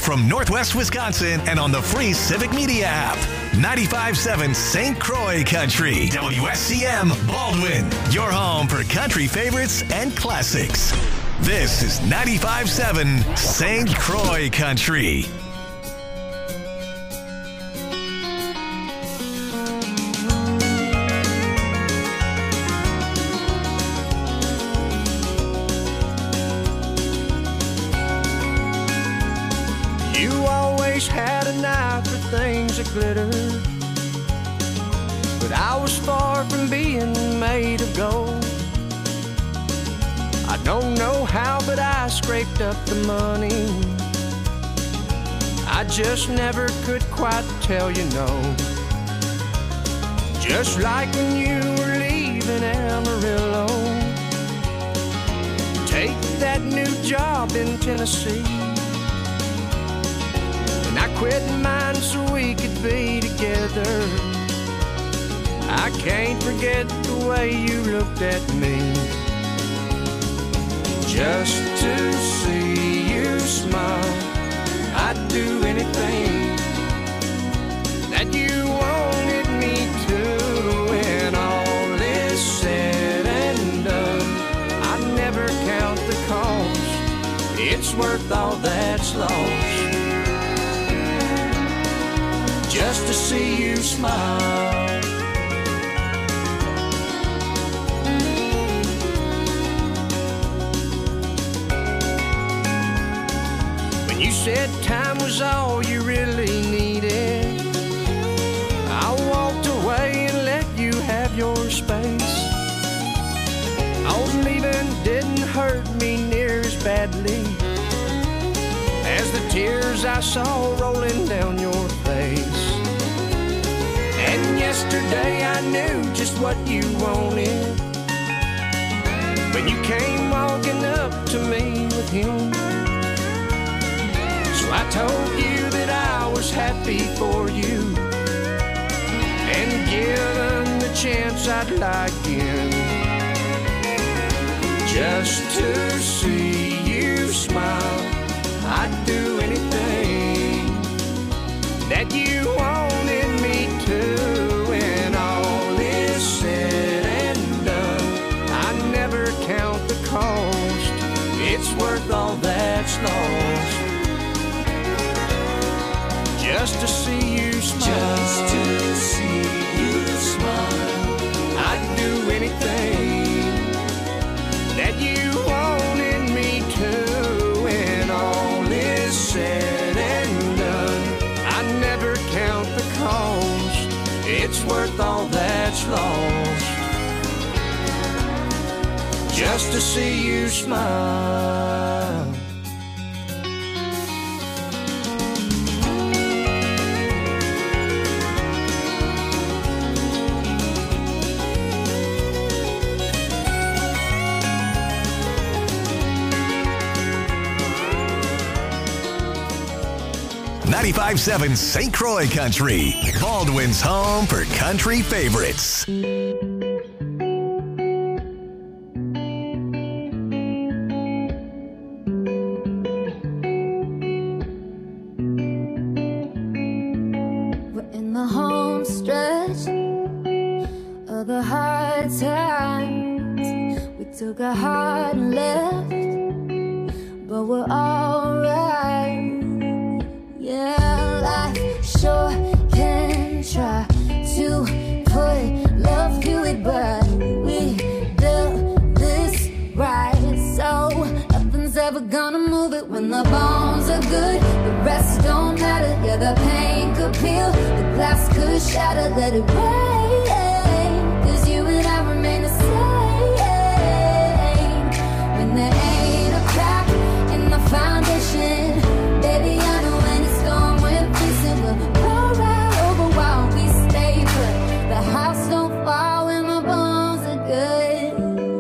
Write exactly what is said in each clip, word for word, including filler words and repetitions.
Live from Northwest Wisconsin and on the free Civic Media app. ninety-five point seven Saint Croix Country. W S C M Baldwin. Your home for country favorites and classics. This is ninety-five point seven Saint Croix Country. Had an eye for things that glitter, but I was far from being made of gold. I don't know how, but I scraped up the money. I just never could quite tell you no. Just like when you were leaving Amarillo, take that new job in Tennessee. I quit mine so we could be together. I can't forget the way you looked at me. Just to see you smile, I'd do anything that you wanted me to. When all is said and done, I never count the cost. It's worth all that's lost. Just to see you smile. When you said time was all you really needed, I walked away and let you have your space. Oh, leaving didn't hurt me near as badly as the tears I saw rolling down your face. And yesterday I knew just what you wanted when you came walking up to me with him. So I told you that I was happy for you, and given the chance I'd like him. Just to see you smile, I'd do anything that you wanted me to. When all is said and done, I never count the cost. It's worth all that's lost. Just to see you smile. Just to see you smile, I'd do anything that you wanted me to. When all is said and done, I never count the cost. It's worth all that's lost. Just to see you smile. ninety-five point seven Saint Croix Country. Baldwin's home for country favorites. We're in the home stretch of the hard times. We took a hard left, but we're alright. Yeah, life sure can try to put love to it, but we built this right, so nothing's ever gonna move it. When the bones are good, the rest don't matter. Yeah, the pain could peel, the glass could shatter. Let it rain, 'cause you and I remain the same. When there ain't a crack in the foundation, baby, I know when it's gone, we're facing. We'll roll right over while we stay put. The house don't fall when the bones are good.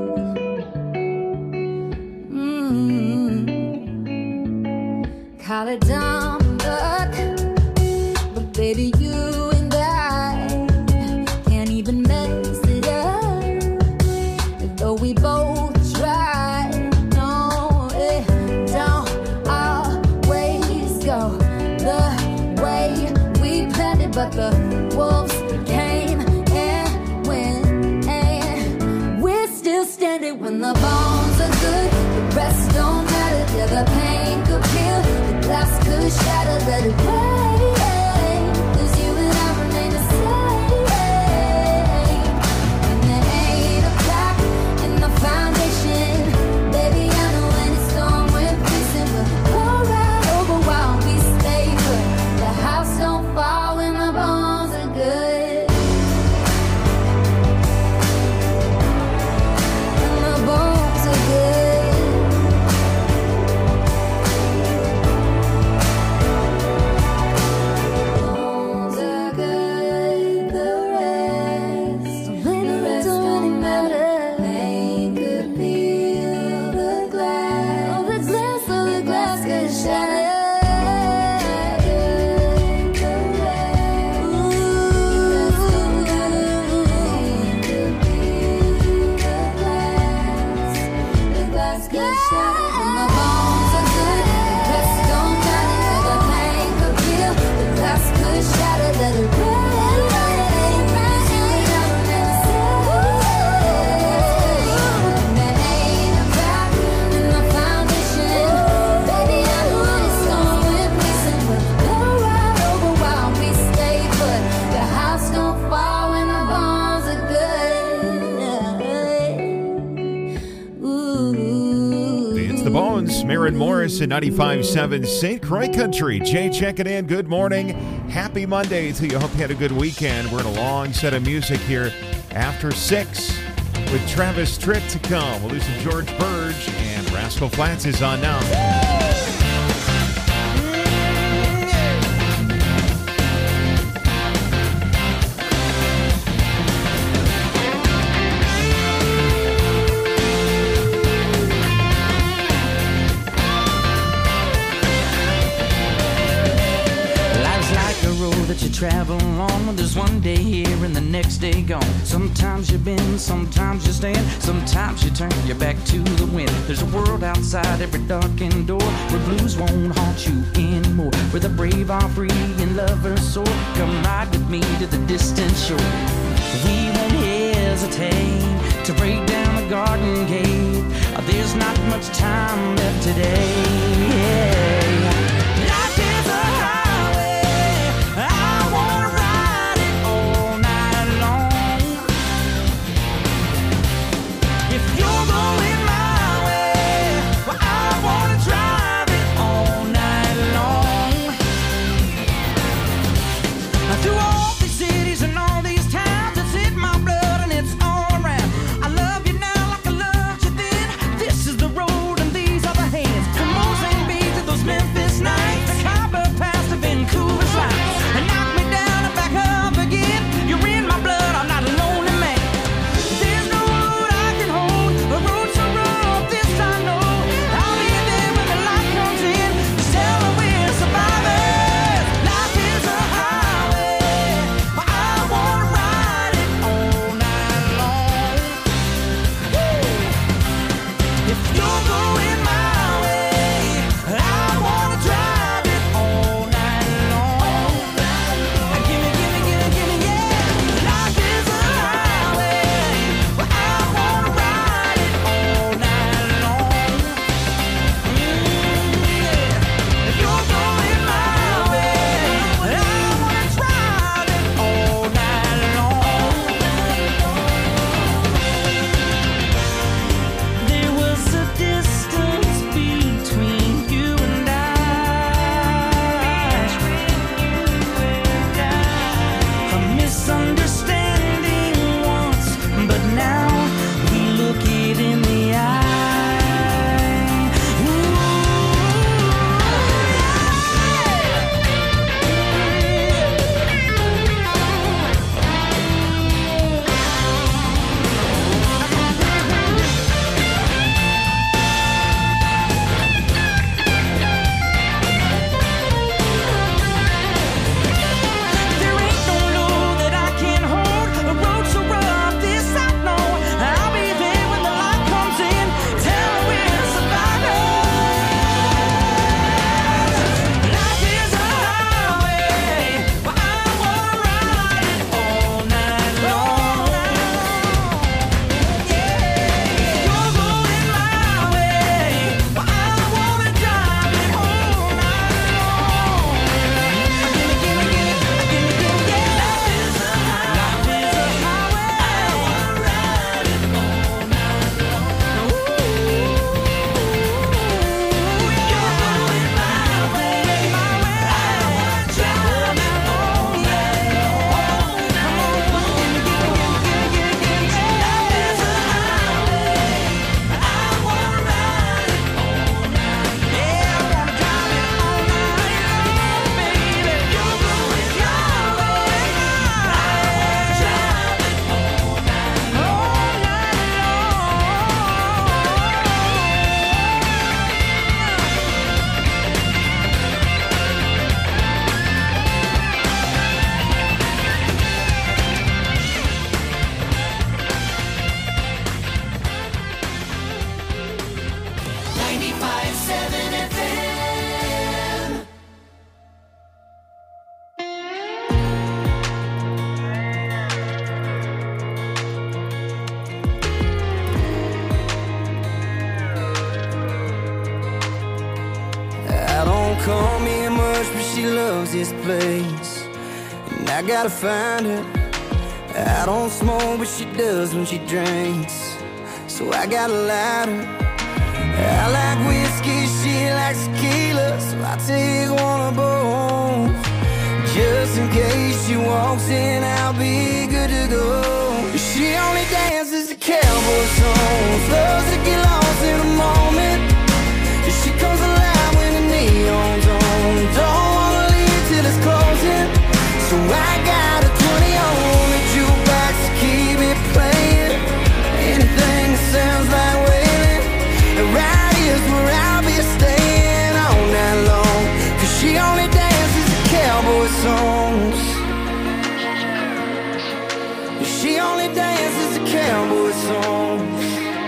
Mm-hmm. Call it dumb luck, but baby, you and I can't even mess it up. Though we both try, no, it don't always go but the wolves came and went, and we're still standing. When the bones are good, the rest don't matter. Yeah, the pain could kill, the glass could shatter. Let it rain, 'cause you and I remain the same. And there ain't a crack in the foundation. Baby, I know when it's storm, we're facing, but we'll ride over while we stay put. The house don't fall when the bones are good. When the bones are good. Bones are good, the rest, the rest don't matter. Pain could peel the glass. Oh, the glass, oh, the glass could shatter. Maren Morris at ninety-five point seven Saint Croix Country. Jay checking in. Good morning. Happy Monday to you. Hope you had a good weekend. We're in a long set of music here after six with Travis Tritt to come. We'll listen to George Burge, and Rascal Flatts is on now. That you travel on, when there's one day here and the next day gone. Sometimes you bend, sometimes you stand, sometimes you turn your back to the wind. There's a world outside every darkened door where blues won't haunt you anymore, where the brave are free and lovers soar. Come ride with me to the distant shore. We won't hesitate to break down the garden gate. There's not much time left today. Yeah. Life is a Memphis place, and I gotta find her. I don't smoke, but she does when she drinks, so I got a lighter. I like whiskey, she likes tequila, so I take one of both. Just in case she walks in, I'll be good to go. She only dances to cowboy songs, loves to get lost in a moment. She comes alive when the neon's on, don't wanna leave till it's closing. So I got a twenty on the jukebox to keep it playing. Anything that sounds like wailing, and right here's where I'll be staying all night long. Cause she only dances to cowboy songs. She only dances to cowboy songs.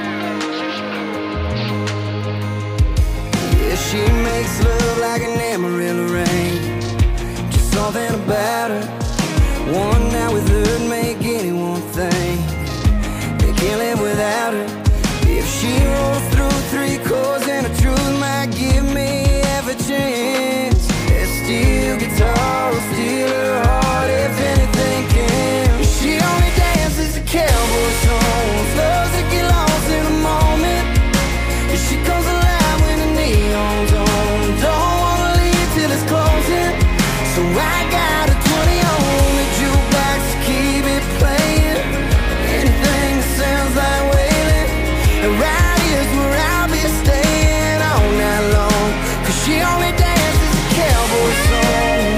Yeah, she makes love like an Amarillo rain. Just something about her. One night with her'd make anyone think they can't live without her. If she rolls through three chords and the truth might give me every chance, that steel guitar will steal her heart if anything can. She only dances to cowboy songs, loves to get lost in a moment. And she comes alive when the neon's on, don't wanna leave till it's closing. So I got a twenty on the jukebox to keep it playing. Anything that sounds like wailing, and right here's where I'll be staying all night long. Cause she only dances to cowboy songs.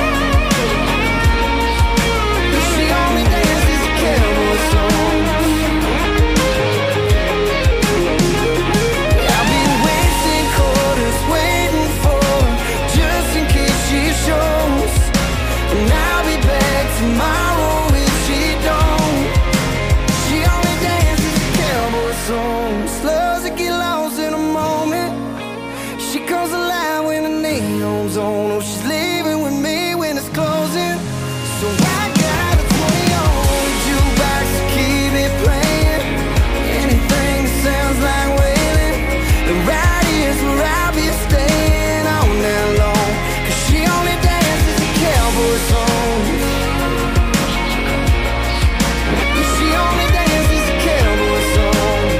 She only dances to cowboy songs. I'll be wasting quarters waiting for her, just in case she shows. And I'll be back tomorrow if she don't. She only dances to cowboy songs, loves to get lost in a moment. She comes alive when the neon's on. Oh, she's leaving with me when it's closing. So I got a twenty on the jukebox to keep it playing. Anything that sounds like wailing, and right here's where I'll be staying all night long. Cause she only dances to cowboy songs. She only dances to cowboy songs.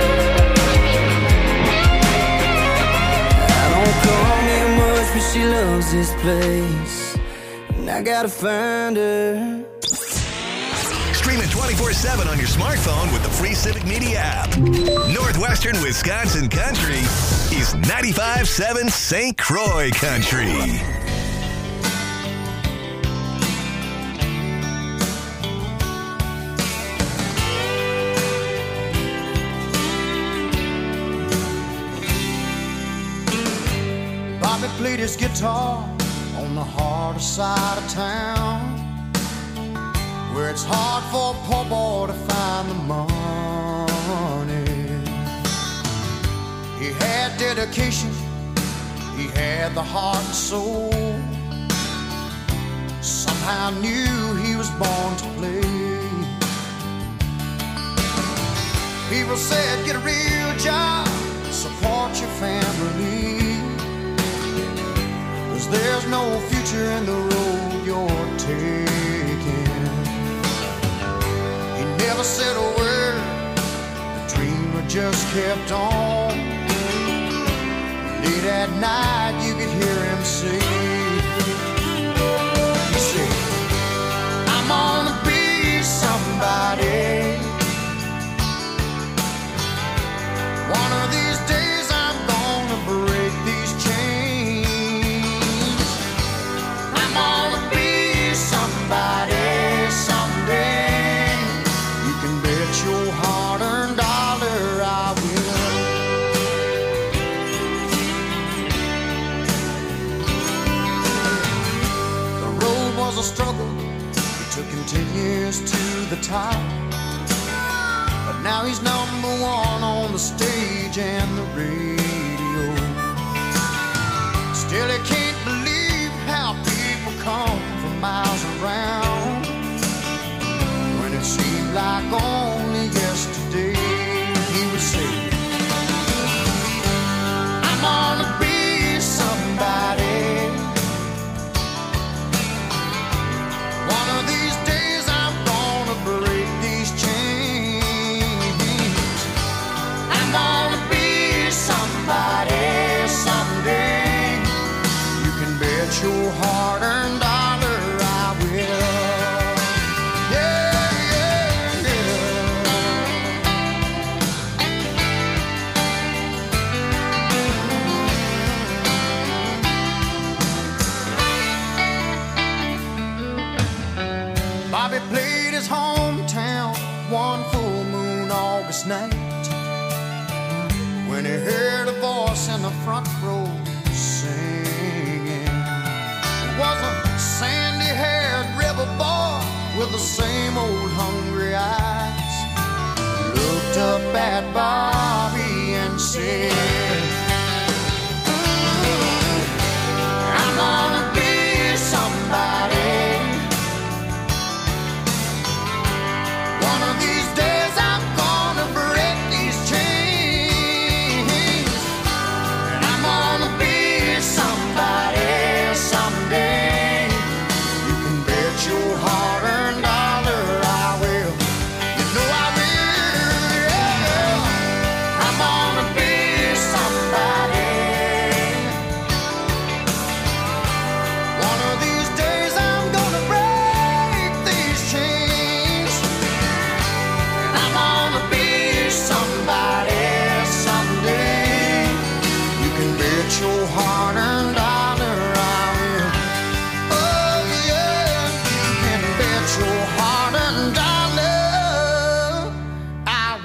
I don't come here much, but she loves this place, and I gotta find her. Stream it twenty-four seven on your smartphone with the free Civic Media app. Northwestern Wisconsin Country is ninety-five point seven Saint Croix Country. Bobby played his guitar on the harder side of town, where it's hard for a poor boy to find the money. He had dedication, he had the heart and soul. Somehow knew he was born to play. People said, get a real job, support your family, 'cause there's no future in the road you're taking. He never said a word, the dreamer just kept on. Late at night you could hear him say, he said, I'm gonna be somebody. One of these days I'm gonna break these chains. I'm gonna be somebody someday. You can bet your hard-earned dollar I will. The road was a struggle. It took him ten years to the top. But now he's number one on the stage and the radio. Still he can't believe how people come from miles around, when it seemed like only yesterday he would say, I'm gonna be somebody. Bobby played his hometown one full moon August night when he heard a voice in the front row singing. It was a sandy-haired rebel boy with the same old hungry eyes. He looked up at Bobby and said, I'm gonna be somebody. One of these days I'm gonna break these chains, and I'm gonna be somebody someday. You can bet your hard-earned dollar I will. You know I will, yeah. I'm gonna be somebody. One of these days I'm gonna break these chains, and I'm gonna be somebody someday. You can bet your hard-earned dollar I will. Oh yeah, you can bet your hard-earned dollar I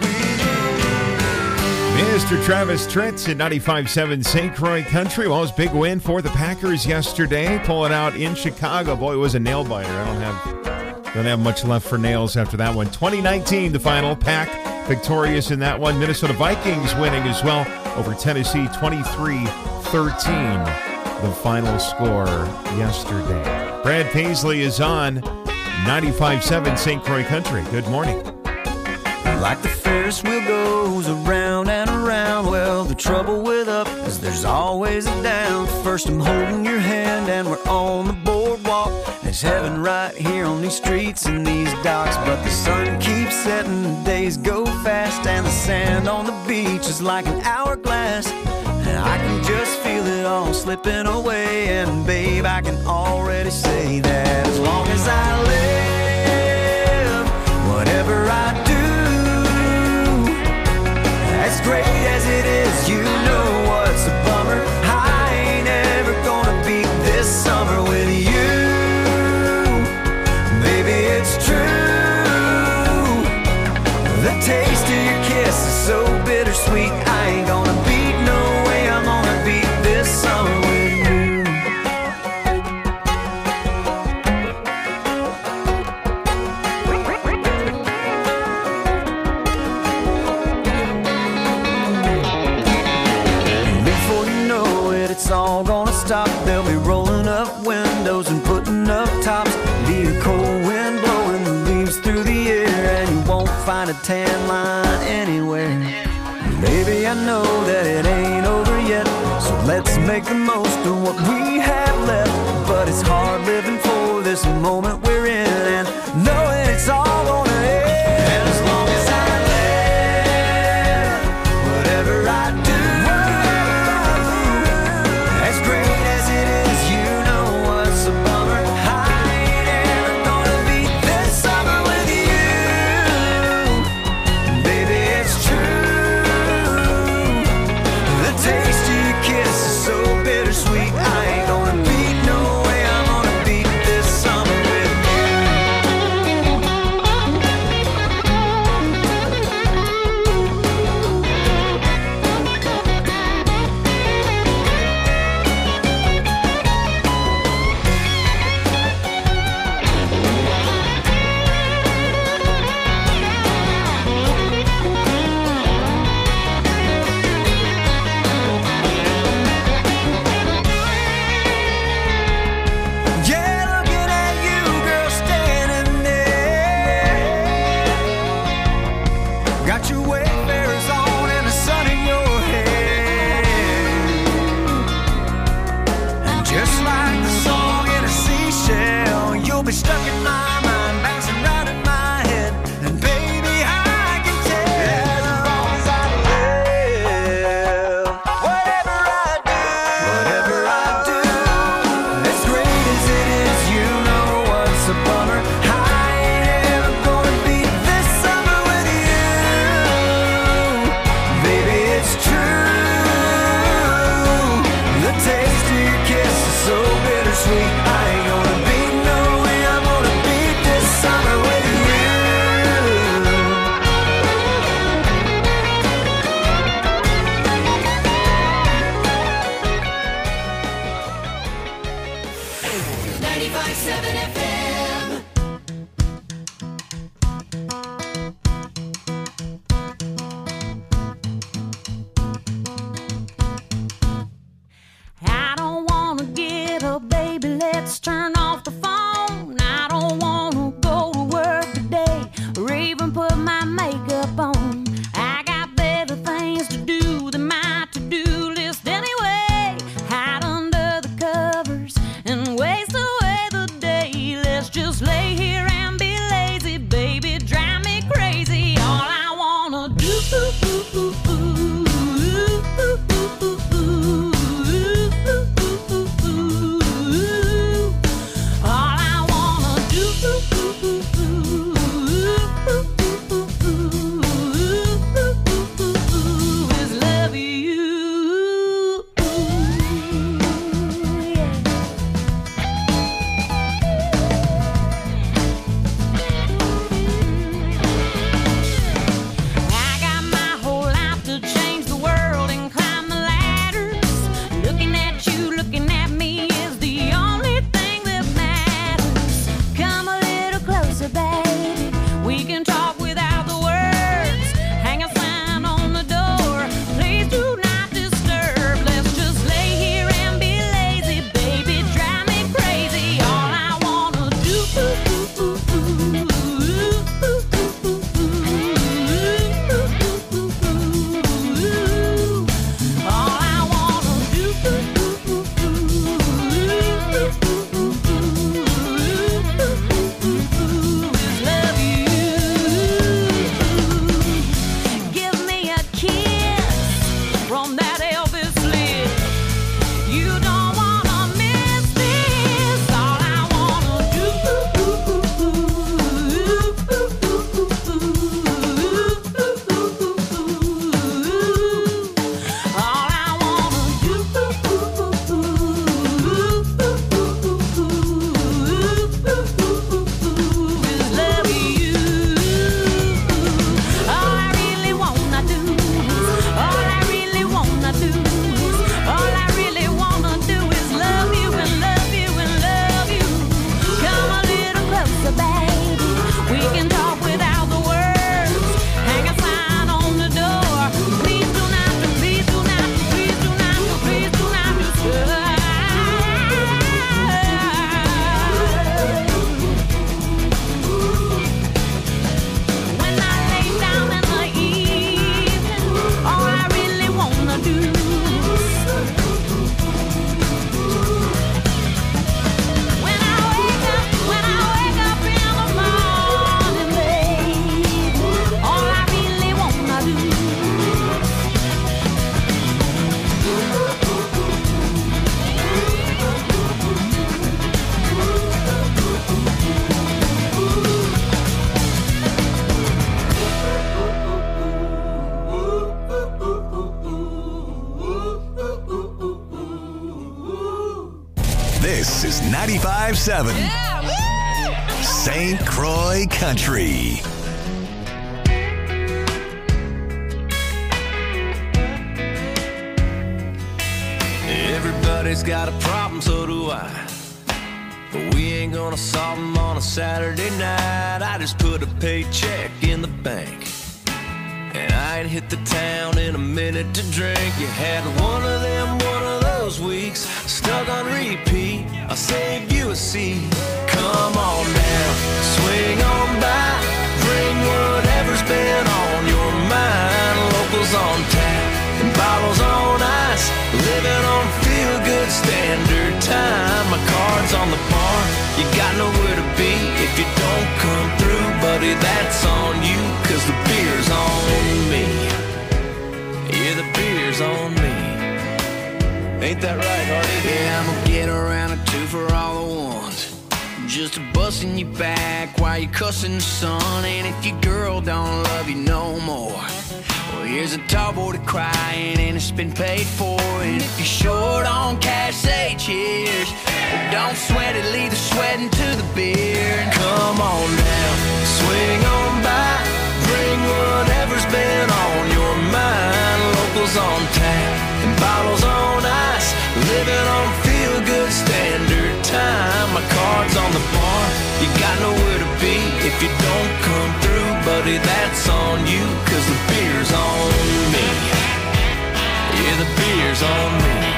will. Mister Travis Tritt at ninety-five point seven Saint Croix Country. Well, it was a big win for the Packers yesterday, pulling out in Chicago. Boy, it was a nail biter. I don't have don't have much left for nails after that one. twenty nineteen, the final. Pack victorious in that one. Minnesota Vikings winning as well over Tennessee, twenty-three thirteen, the final score yesterday. Brad Paisley is on ninety-five point seven Saint Croix Country. Good morning. Like the Ferris wheel goes around and around. Well, the trouble with up is there's always a down. First I'm holding your hand and we're on the boardwalk. There's heaven right here on these streets and these docks. But the sun keeps setting, the days go fast, and the sand on the beach is like an hourglass. And I can just feel it all slipping away. And babe, I can already say that as long as I live, whatever I do, as great as it is, you know what's a bummer. I ain't ever gonna beat this summer with you. Baby, it's true. The taste of your kiss is so bittersweet. I ain't gonna beat, no way I'm gonna beat this summer with you. It's all gonna stop. They'll be rolling up windows and putting up tops. Be a cold wind blowing the leaves through the air, and you won't find a tan line anywhere. Baby, I know that it ain't over yet, so let's make the most of what we have left. But it's hard living for this moment we're in, and knowing it's all gonna end. And as long as I live, whatever I do, as great as it is, you know what's a bummer. I ain't ever gonna beat this summer with you. Baby, it's true. The taste of your kiss is so bittersweet. I ain't gonna beat, no way I'm gonna beat this summer with be stuck in my mind, bouncing round in my head. And baby, I can tell as long as I live, whatever I do, whatever I do, as great as it is, you know what's a bummer. I ain't ever gonna beat this summer with you. Baby, it's true. The taste of your kiss is so bittersweet. I ain't gonna beat, no way I'm gonna beat just lay here and be lazy, baby, drive me crazy. All I wanna do, all I wanna do is love you. I got my whole life to change the world and climb the ladders. Looking at you, looking at me is the only thing that matters. Come a little closer, baby. We can talk without the words. Hang a sign on the door. Please do not disturb. Let's just lay here and be lazy, baby. Drive me crazy. All I wanna do. All I wanna do is love you. Give me a kiss from that Elvis lips. You don't wanna miss this. All I wanna do. All I wanna do is love you. All I really wanna do, all I really wanna do, all I really wanna do is love you and love you and love you. Come a little closer, baby. We can talk without the words. Hang a sign on the door. Please do not, please do not, please do not, please do not disturb. When I lay down in the evening, all I really wanna do. When I wake up, when I wake up in the morning, baby, all I really wanna do. This is ninety-five seven Saint Croix Country. Everybody's got a problem, so do I. But we ain't gonna solve them on a Saturday night. I just put a paycheck in the bank, and I ain't hit the town in a minute to drink. You had one of them, one of those weeks, stuck on repeat. I'll save you a seat. Come on down, swing on by, bring whatever's been on your mind. Locals on tap and bottles on ice, living on feel-good standard time. My card's on the bar, you got nowhere to be if you don't come through, buddy, that's on you, cause the beer's on me. Yeah, the beer's on me. Ain't that right, Hardy? Yeah, I'm gonna get around a two for all the ones, just a busting you back while you're cussing the sun. And if your girl don't love you no more, well, here's a tall boy to crying and it's been paid for. And if you're short on cash, say cheers. But don't sweat it, leave the sweating to the beer. Come on down, swing on by, bring whatever's been on your mind. Locals on tap and bottles on ice, living on feel-good standard time. My card's on the bar, you got nowhere to be if you don't come through, buddy, that's on you, cause the beer's on me. Yeah, the beer's on me.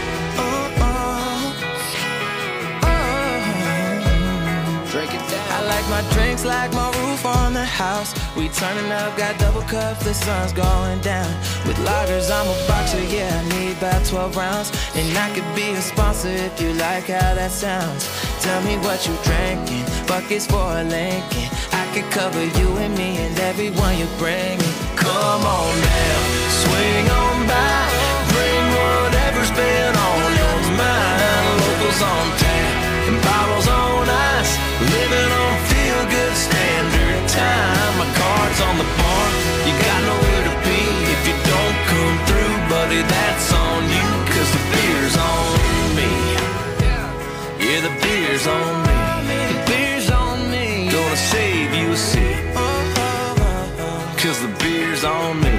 Drink it down. I like my drinks like my roof on the house. We turning up, got double cups, the sun's going down. With loggers, I'm a boxer, yeah, I need about twelve rounds. And I could be a sponsor if you like how that sounds. Tell me what you drinking, buckets for a Lincoln. I could cover you and me and everyone you bring. Come on now, swing on by, bring whatever's been on your mind. Locals on tap and bottles on ice, living on feel-good standard time. My card's on the bar, you got nowhere to be. If you don't come through, buddy, that's on you. Cause the beer's on me. Yeah, the beer's on me. The beer's on me. Gonna save you a seat. Cause the beer's on me.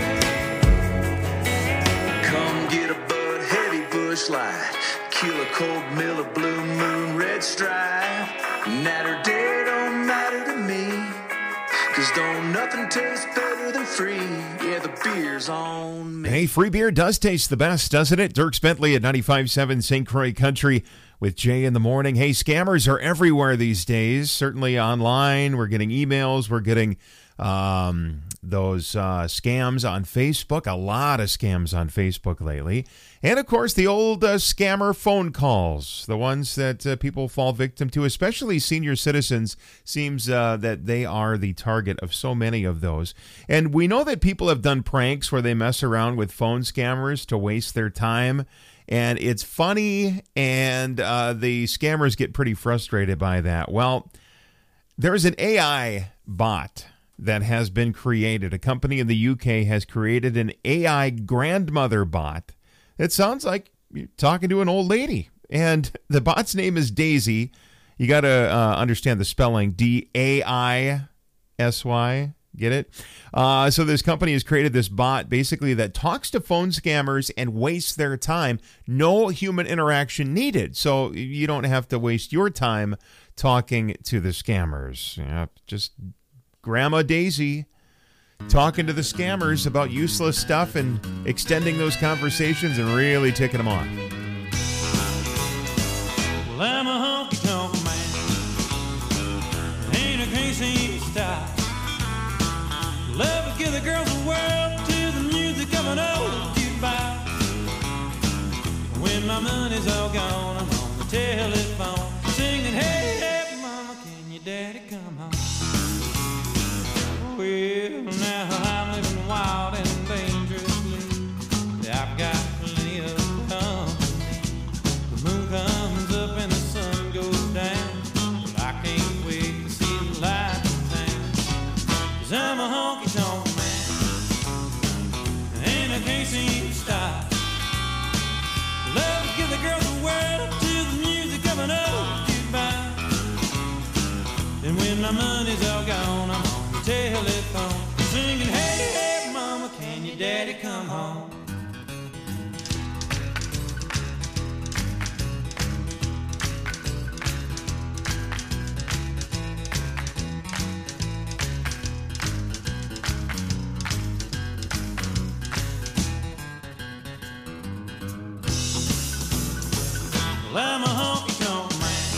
Come get a Bud Heavy Bush Light, Kill a Cold Miller Blue Moon Red Stripe. Natter day don't matter to me, cause don't nothing taste better than free. Yeah, the beer's on me. Hey, free beer does taste the best, doesn't it? Dierks Bentley at ninety-five point seven Saint Croix Country with Jay in the morning. Hey, scammers are everywhere these days, certainly online. We're getting emails, we're getting um, those uh, scams on Facebook, a lot of scams on Facebook lately. And, of course, the old uh, scammer phone calls, the ones that uh, people fall victim to, especially senior citizens. Seems uh, that they are the target of so many of those. And we know that people have done pranks where they mess around with phone scammers to waste their time. And it's funny, and uh, the scammers get pretty frustrated by that. Well, there's an A I bot that has been created. A company in the U K has created an A I grandmother bot. It sounds like you're talking to an old lady. And the bot's name is Daisy. You got to uh, understand the spelling, D A I S Y. Get it? Uh, so this company has created this bot basically that talks to phone scammers and wastes their time. No human interaction needed. So you don't have to waste your time talking to the scammers. You know, just Grandma Daisy talking to the scammers about useless stuff and extending those conversations and really ticking them off. Well, I'm a honky-tonk man. Ain't a crazy style. Love to give the girls the world to the music of an old jukebox. When my money's all gone, I'm on the telephone singing, hey, hey, mama, can your daddy come home? Well, now I'm living wild and dangerously. I've got plenty of company. The moon comes up and the sun goes down. Well, I can't wait to see the light in town. Cause I'm a honky-tonk man, and I can't seem to stop. Love to give the girls the world to the music of an old jukebox. And when my money's all gone, I'm on the telephone singing, hey, hey, mama, can your daddy come home? Well, I'm a honky-tonk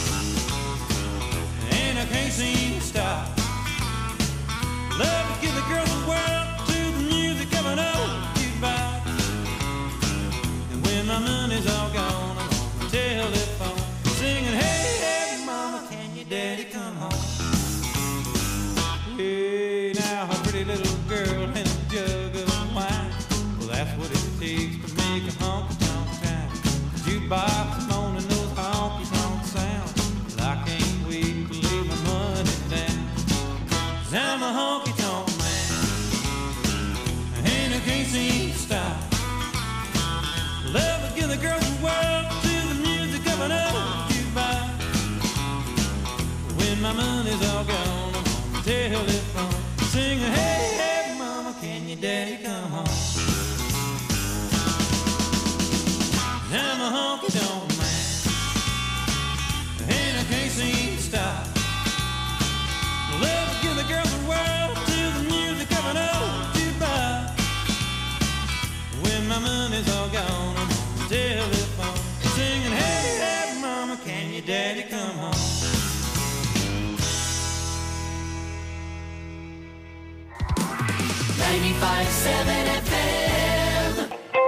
man, and I can't seem to stop. Love to give the girls the world to the music of an old jukebox. And when my money's all gone, I'm on the telephone singing, hey, hey, mama, can your daddy come home? Hey, now a pretty little girl and a jug of wine. Well, that's what it takes to make a honky-tonk town. Jukebox moaning those honky-tonk sounds. Well, I can't wait to lay my money down. 'Cause I'm a honky-tonk man, and I can't seem to stop. Love to give the girls the world to the music of an old jukebox. When my money's all gone, I'm on the telephone singing, hey, hey, mama, can your daddy come home? I'm a honky-tonk man, and I can't seem to stop. Love to give the girls the world to the music of an old jukebox. When my money's all gone, I'm on the telephone singing, hey, hey, mama, can your daddy come home? ninety-five point seven F M.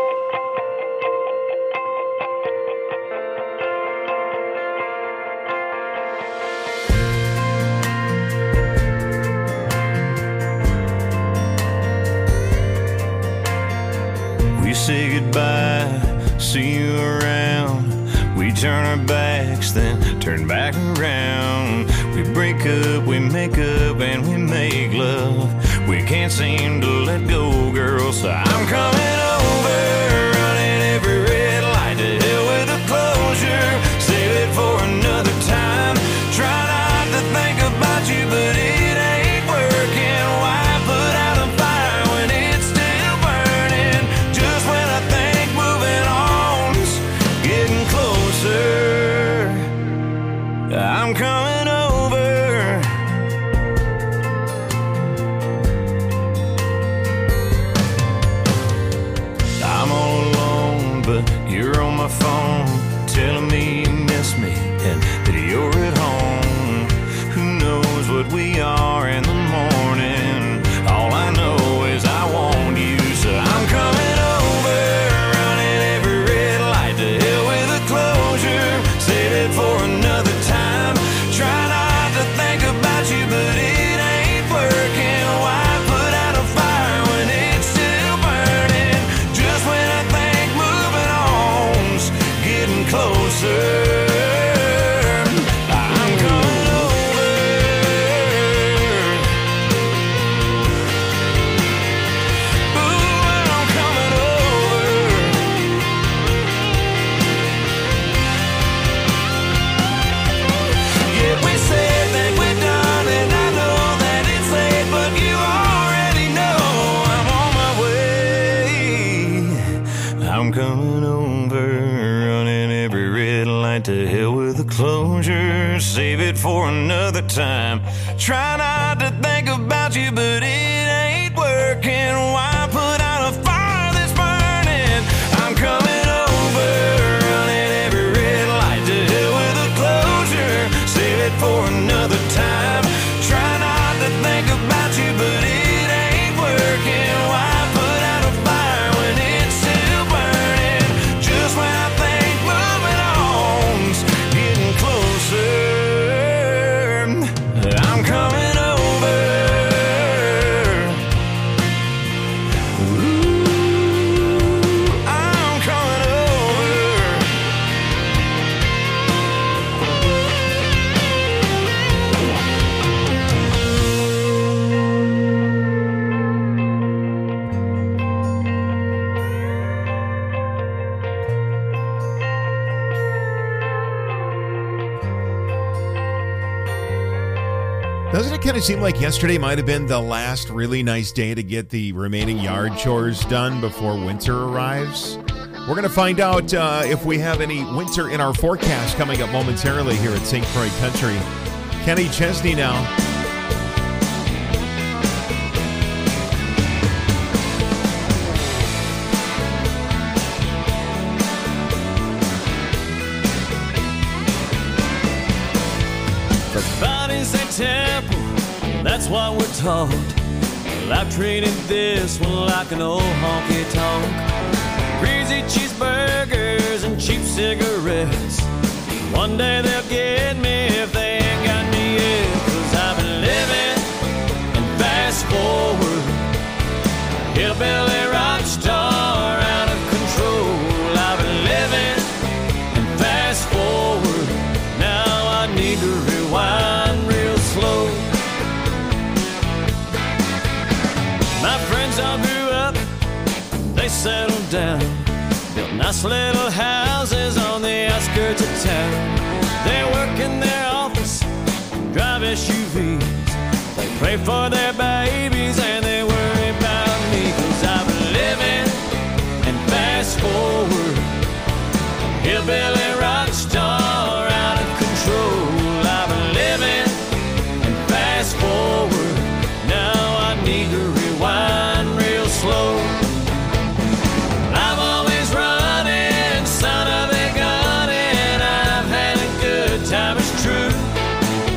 We say goodbye, see you around. We turn our backs, then turn back around. We break up, we make up, and we make love. We can't seem to let go, girl, so I'm coming over, running every red light. To hell with the closure, save it for another time. Try not to think about you, but it ain't working. Why put out a fire when it's still burning? Just when I think moving on's getting closer, I'm coming over. I'm all alone, but you're on my phone, telling me you miss me and that you're at home. Who knows what we are in the morning? All I know is I want you, so I'm coming over, running every red light. To hell with the closure, save it for another time. Try not to think about you, but it ain't working. Why put out a fire when it's still burning? Just when I think moving on's getting closer, I'm coming over. Ooh, I'm coming over. Yeah, we said that we're done, and I know that it's late, but you already know I'm on my way. I'm coming over, running every red light. To hell with the closure, save it for another time. Try not to think about you, but it ain't working. Why put out a fire that's burning? I'm coming over, running every red light. To hell with the closure, save it for another time. Try not to think about you, but it ain't working. Why put out a fire when it's still burning? Just when I think moving on's getting closer, I'm coming over. Ooh, I'm coming over. Doesn't it kind of seem like yesterday might have been the last really nice day to get the remaining yard chores done before winter arrives? We're going to find out uh, if we have any winter in our forecast coming up momentarily here at Saint Croix Country. Kenny Chesney now. Body's a temple, that's what we're taught. Well, I've treated this one like an old honky tonk. Greasy cheeseburgers and cheap cigarettes. One day they'll get me if they ain't got me yet. Cause I've been living and fast forward, hillbilly rock star out of control. I've been living and fast forward, now I need to rewind real slow. My friends all grew up, they settled down, built nice little houses on the outskirts of town. They work in their office, drive S U Vs, they pray for their babies and they worry about me. Cause I've been living and fast forward, hillbilly rock star out of control. I've been living and fast forward, now I need to rewind real slow. I'm always running, son of a gun, and I've had a good time, it's true.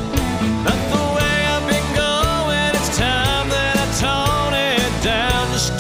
Not the way I've been going, it's time that I tone it down. Just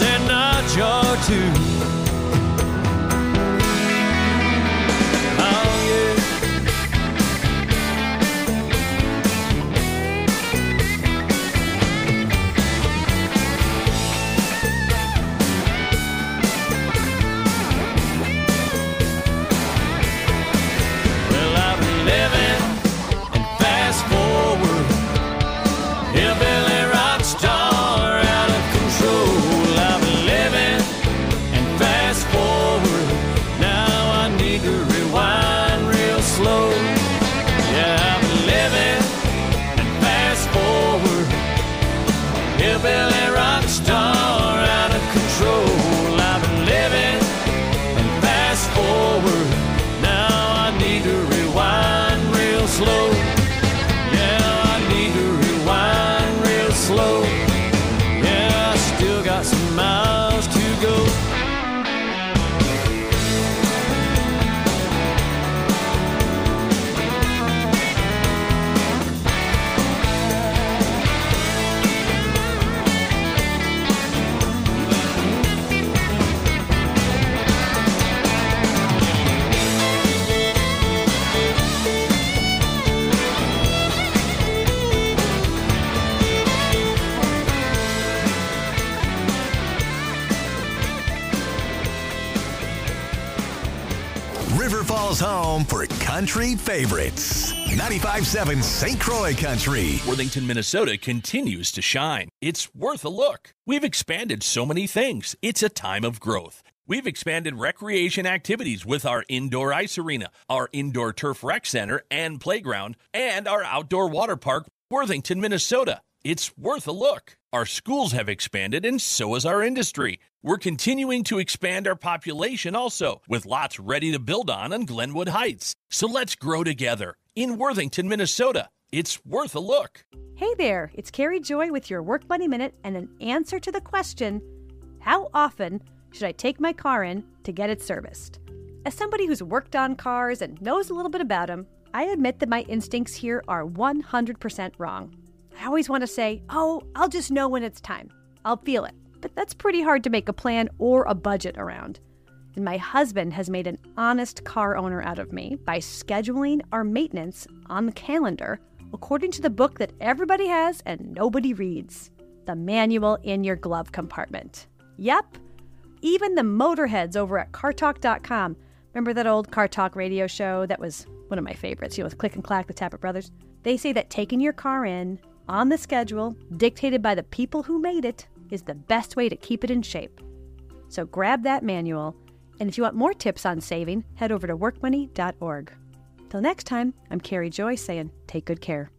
country favorites. ninety-five seven Saint Croix Country. Worthington, Minnesota continues to shine. It's worth a look. We've expanded so many things. It's a time of growth. We've expanded recreation activities with our indoor ice arena, our indoor turf rec center and playground, and our outdoor water park, Worthington, Minnesota. It's worth a look. Our schools have expanded, and so has our industry. We're continuing to expand our population also, with lots ready to build on on Glenwood Heights. So let's grow together in Worthington, Minnesota. It's worth a look. Hey there, it's Carrie Joy with your Work Money Minute and an answer to the question, how often should I take my car in to get it serviced? As somebody who's worked on cars and knows a little bit about them, I admit that my instincts here are one hundred percent wrong. I always want to say, oh, I'll just know when it's time. I'll feel it. But that's pretty hard to make a plan or a budget around. And my husband has made an honest car owner out of me by scheduling our maintenance on the calendar according to the book that everybody has and nobody reads, the manual in your glove compartment. Yep, even the motorheads over at car talk dot com. Remember that old Car Talk radio show that was one of my favorites, you know, with Click and Clack, the Tappet Brothers? They say that taking your car in on the schedule, dictated by the people who made it, is the best way to keep it in shape. So grab that manual, and if you want more tips on saving, head over to work money dot org. Till next time, I'm Carrie Joy saying, take good care.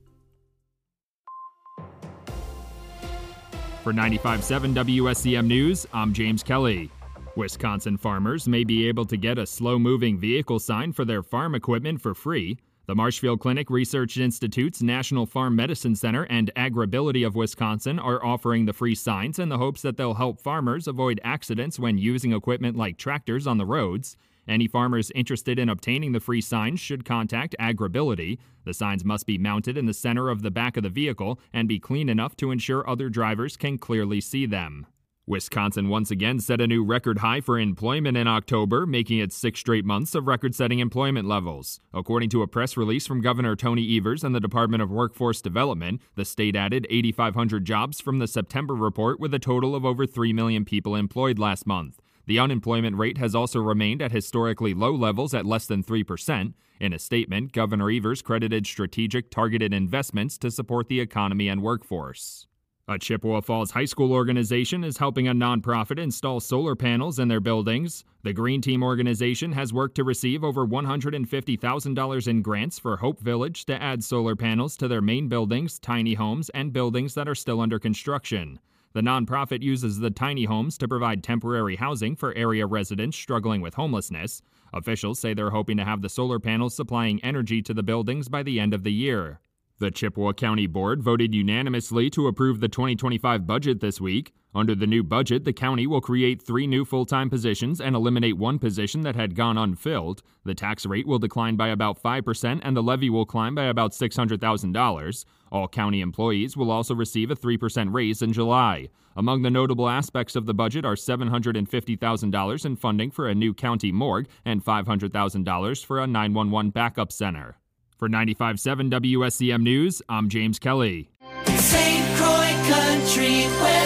For ninety-five point seven W S C M News, I'm James Kelly. Wisconsin farmers may be able to get a slow-moving vehicle sign for their farm equipment for free. The Marshfield Clinic Research Institute's National Farm Medicine Center and Agribility of Wisconsin are offering the free signs in the hopes that they'll help farmers avoid accidents when using equipment like tractors on the roads. Any farmers interested in obtaining the free signs should contact Agribility. The signs must be mounted in the center of the back of the vehicle and be clean enough to ensure other drivers can clearly see them. Wisconsin once again set a new record high for employment in October, making it six straight months of record-setting employment levels. According to a press release from Governor Tony Evers and the Department of Workforce Development, the state added eight thousand five hundred jobs from the September report with a total of over three million people employed last month. The unemployment rate has also remained at historically low levels at less than three percent. In a statement, Governor Evers credited strategic, targeted investments to support the economy and workforce. A Chippewa Falls High School organization is helping a nonprofit install solar panels in their buildings. The Green Team organization has worked to receive over one hundred fifty thousand dollars in grants for Hope Village to add solar panels to their main buildings, tiny homes, and buildings that are still under construction. The nonprofit uses the tiny homes to provide temporary housing for area residents struggling with homelessness. Officials say they're hoping to have the solar panels supplying energy to the buildings by the end of the year. The Chippewa County Board voted unanimously to approve the twenty twenty-five budget this week. Under the new budget, the county will create three new full-time positions and eliminate one position that had gone unfilled. The tax rate will decline by about five percent and the levy will climb by about six hundred thousand dollars. All county employees will also receive a three percent raise in July. Among the notable aspects of the budget are seven hundred fifty thousand dollars in funding for a new county morgue and five hundred thousand dollars for a nine one one backup center. For ninety-five point seven W S C M News, I'm James Kelly. Saint Croix Country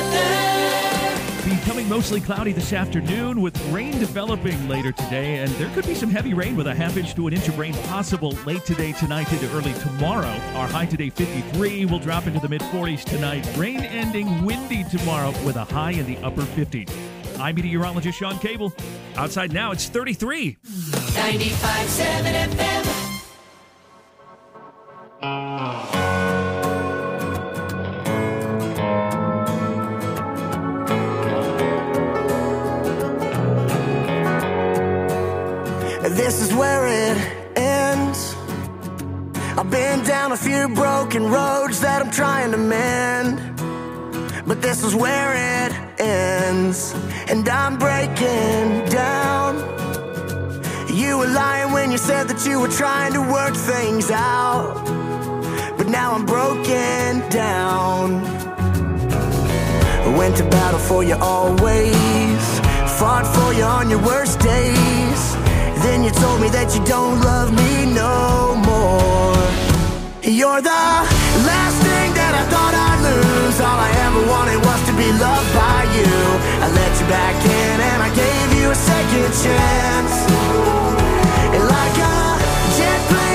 weather. Becoming mostly cloudy this afternoon with rain developing later today, and there could be some heavy rain with a half inch to an inch of rain possible late today, tonight, into early tomorrow. Our high today fifty-three will drop into the mid forties tonight. Rain ending windy tomorrow with a high in the upper fifties. I'm meteorologist Sean Cable. Outside now it's thirty-three. ninety-five point seven F M. This is where it ends. I've been down a few broken roads that I'm trying to mend, but this is where it ends, and I'm breaking down. You were lying when you said that you were trying to work things out, but now I'm broken down. I went to battle for you always, fought for you on your worst days. Then you told me that you don't love me no more. You're the last thing that I thought I'd lose. All I ever wanted was to be loved by you. I let you back in and I gave you a second chance. And like a jet plane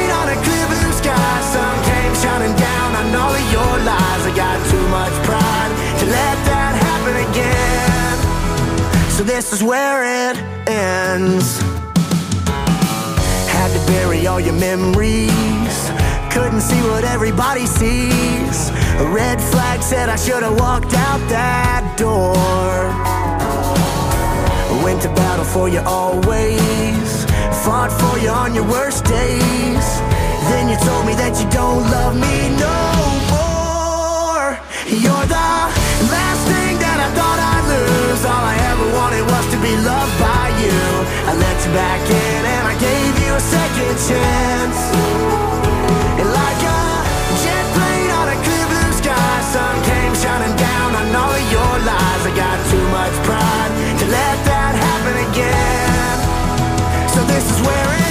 this is where it ends. Had to bury all your memories, couldn't see what everybody sees. A red flag said I should have walked out that door. Went to battle for you always, fought for you on your worst days. Then you told me that you don't love me no more. You're the last thing that I thought I'd lose. All I ever wanted was to be loved by you. I let you back in and I gave you a second chance. And like a jet plane on a clear blue sky, sun came shining down on all of your lies. I got too much pride to let that happen again. So this is where it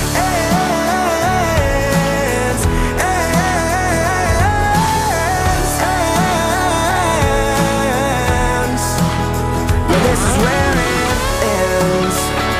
ends, ends, ends. Yeah, this is where it ends.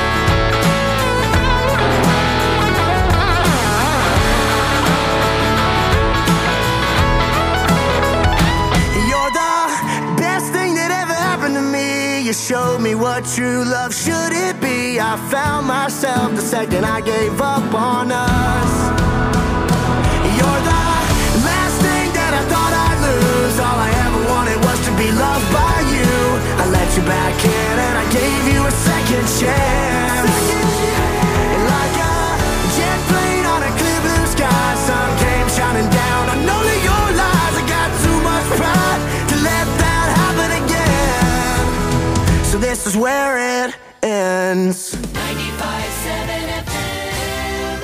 You're the best thing that ever happened to me. You showed me what true love should it be. I found myself the second I gave up on us. You're the last thing that I thought I'd lose. All I ever wanted was to be loved by you. I let you back in and I gave you a second chance. And like a jet plane on a clear blue sky, sun came shining down on all of your lies. I got too much pride to let that happen again. So this is where it ends. ninety-five seven F M.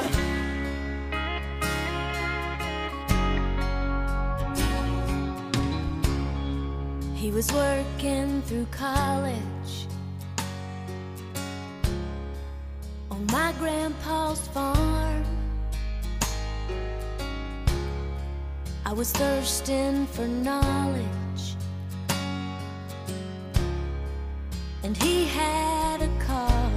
He was working through college on my grandpa's farm. I was thirsting for knowledge, and he had a car.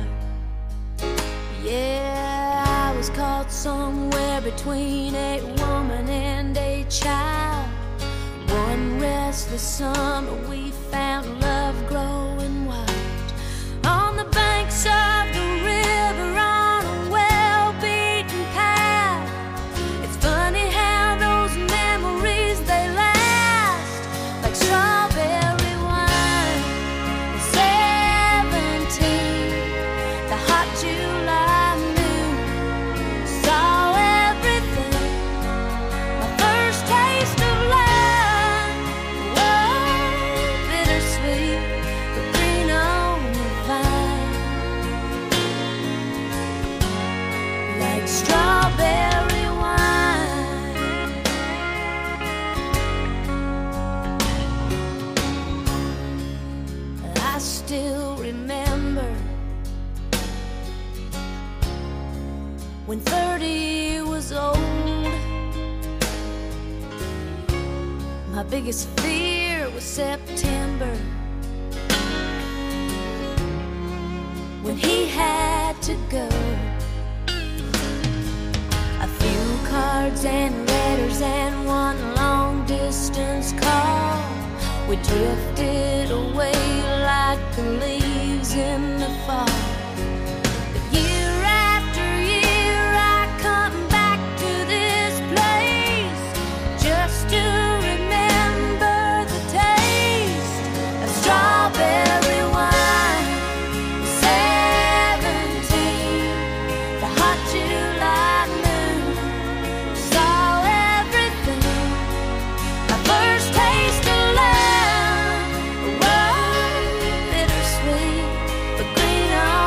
Yeah, I was caught somewhere between a woman and a child. One restless summer we found love growing wild on the banks of the river on a well-beaten path. It's funny how those memories, they last like strawberry wine. Seventeen, the hot July moon saw everything. My first taste of love, whoa, bittersweet, but green on the vine, like strawberry wine. I still remember when thirty was old. My biggest fear was September, when he had to go. A few cards and letters and one long distance call. We drifted away like the leaves in the fall. But year after year I come back to this place just to remember the taste of strawberry wine. Seventeen, the hot July moon saw everything. My first taste of love, whoa, bittersweet, but green on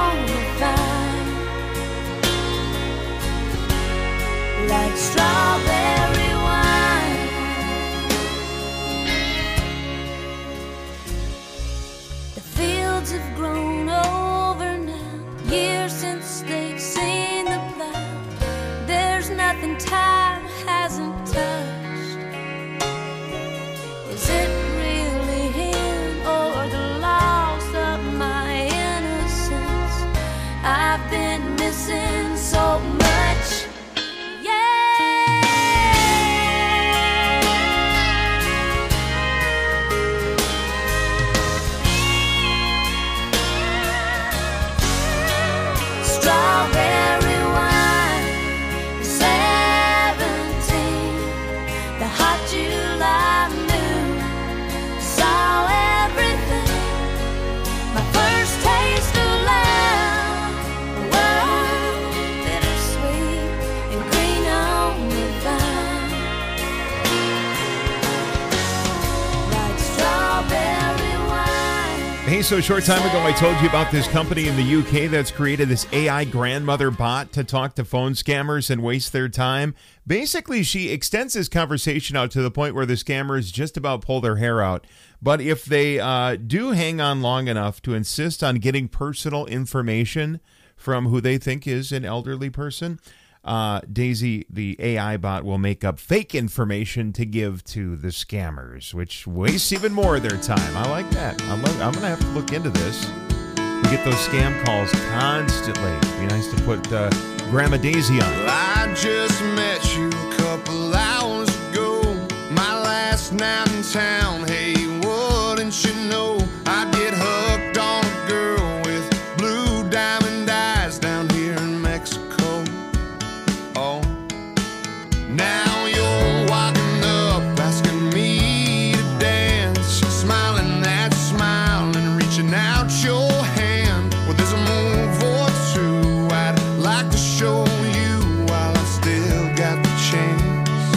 Hey, so a short time ago, I told you about this company in the U K that's created this A I grandmother bot to talk to phone scammers and waste their time. Basically, she extends this conversation out to the point where the scammers just about pull their hair out. But if they uh, do hang on long enough to insist on getting personal information from who they think is an elderly person, uh, Daisy, the A I bot, will make up fake information to give to the scammers, which wastes even more of their time. I like that. I'm, I'm going to have to look into this. We get those scam calls constantly. It'd be nice to put uh, Grandma Daisy on. Well, I just met you a couple hours ago. My last night in town. Hey, wouldn't you know I'd get hooked on a girl with blue diamond eyes down here in Mexico. Oh, now you're walking up, asking me to dance, smiling that smile and reaching out your hand. Well, there's a move or two I'd like to show you while I still got the chance.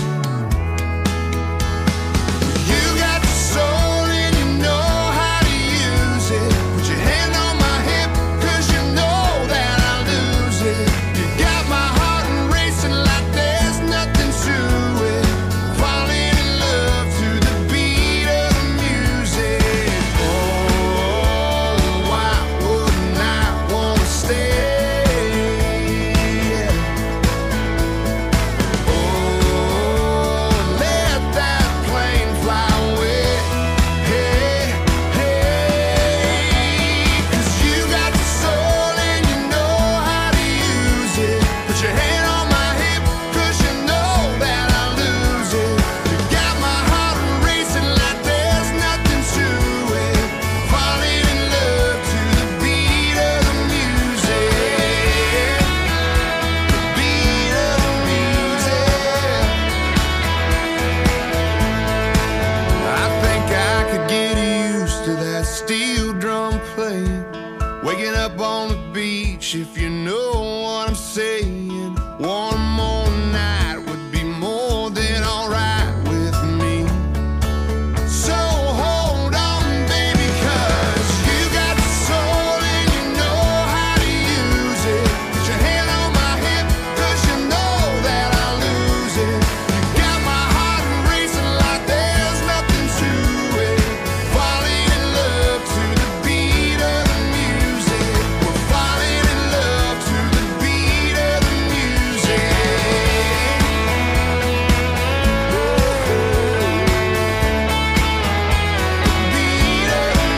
You got the soul and you know how to use it. Put your hand on my hip, cause you know that I'll lose it. You got my heart racing like there's nothing to it. Falling in love to the beat of the music. Oh, why wouldn't I wanna stay? Oh, let that plane fly away. Hey, hey, cause you got the soul and you know how to use it. Put your hand on my hip, cause you know that I'll lose it. You got my heart racing like there's nothing to it. Falling in love to the beat of the music. The beat of the music. I think I could get used to that steel drum playing. Waking up on the beach, if you know what I'm saying. One more night would be more than alright with me. So hold on, baby, cause you got the soul and you know how to use it. Put your hand on my hip, cause you know that I'll lose it. You got my heart racing like there's nothing to it. Falling in love to the beat of the music. We're falling in love to the beat of the music. Beat of the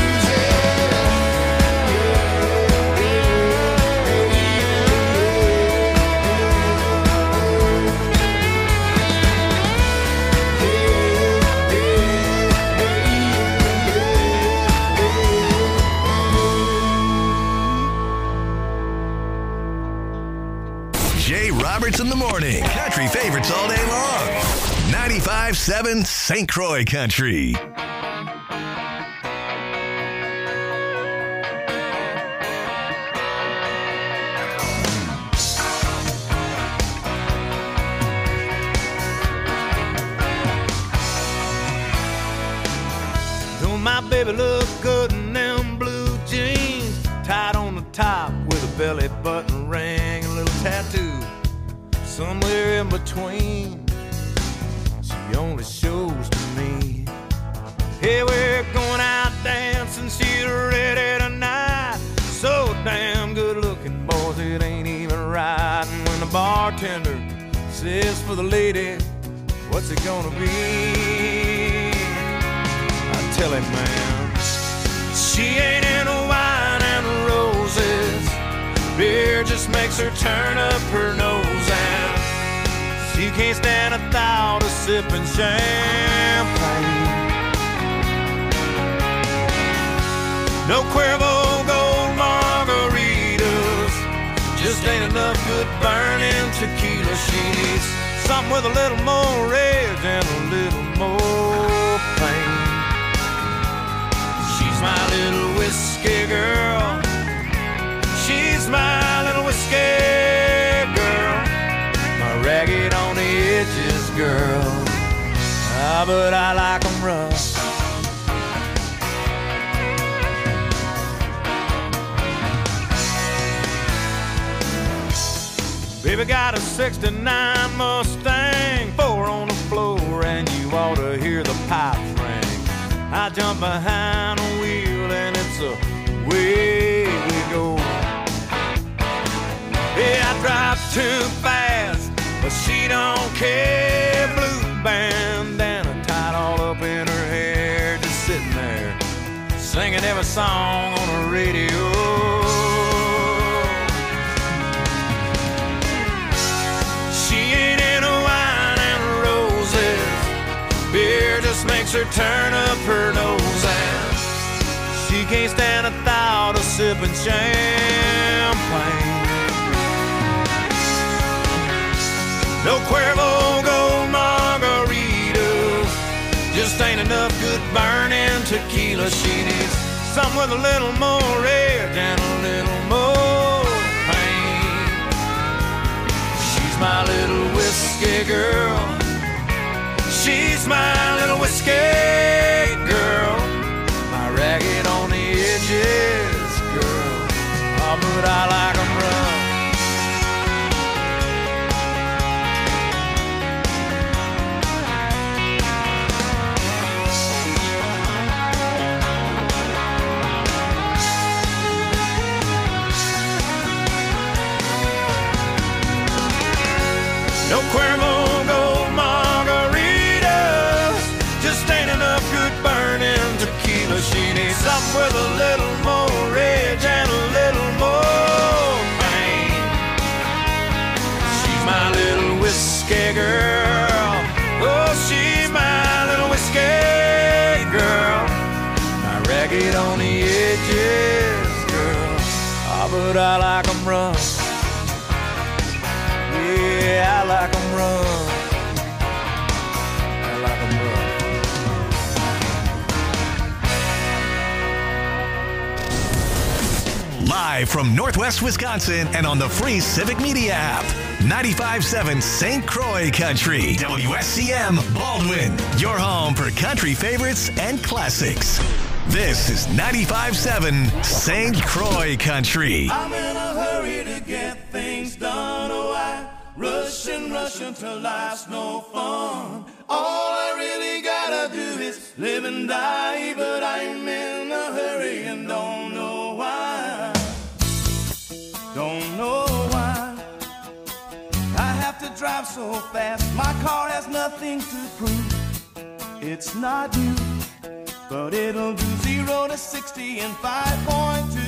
Jay Roberts in the morning. Country favorites all day long. ninety-five point seven Saint Croix Country. Don't my baby look good in them blue jeans? Tied on the top with a belly button ring and a little tattoo. Somewhere in between, she only shows to me. Hey, we're going out dancing, she's ready tonight. So damn good looking, boys, it ain't even right. And when the bartender says for the lady, what's it gonna be? I tell him, man, she ain't into wine and roses. Beer just makes her turn up her nose, and she can't stand a thought of sipping champagne. No Cuervo Gold margaritas, just ain't enough good burning tequila. She needs something with a little more rage and a little more pain. She's my little whiskey girl. She's my little whiskey girl. My ragged on the edges girl. Ah, but I like 'em rough. Baby got a sixty-nine Mustang, four on the floor, and you ought to hear the pipes ring. I jump behind the wheel and it's away we go. Yeah, I drive too fast, but she don't care. Blue bandana tied all up in her hair, just sitting there singing every song on the radio. She ain't into wine and roses, beer just makes her turn up her nose, and she can't stand the thought of sipping champagne. No Cuervo Gold margaritas, just ain't enough good burning tequila. She needs something with a little more edge and a little more pain. She's my little whiskey girl. She's my little whiskey girl. My ragged on the edges girl. Oh, but I like 'em rough. No Cuervo Gold margaritas, just ain't enough good burning tequila. She needs something with a little more edge and a little more pain. She's my little whiskey girl. Oh, she's my little whiskey girl. My ragged on the edges girl. Ah, but I like 'em rough. Yeah, I like 'em rough. I like 'em rough. Live from Northwest Wisconsin and on the free Civic Media app. ninety-five point seven Saint Croix Country. W S C M Baldwin. Your home for country favorites and classics. This is ninety-five point seven Saint Croix Country. I'm in a hurry to get things done. Oh, I rush and rush until life's no fun. All I really gotta do is live and die, but I'm in a hurry and don't know why. Don't know why I have to drive so fast. My car has nothing to prove. It's not new, but it'll do zero to sixty in five point two.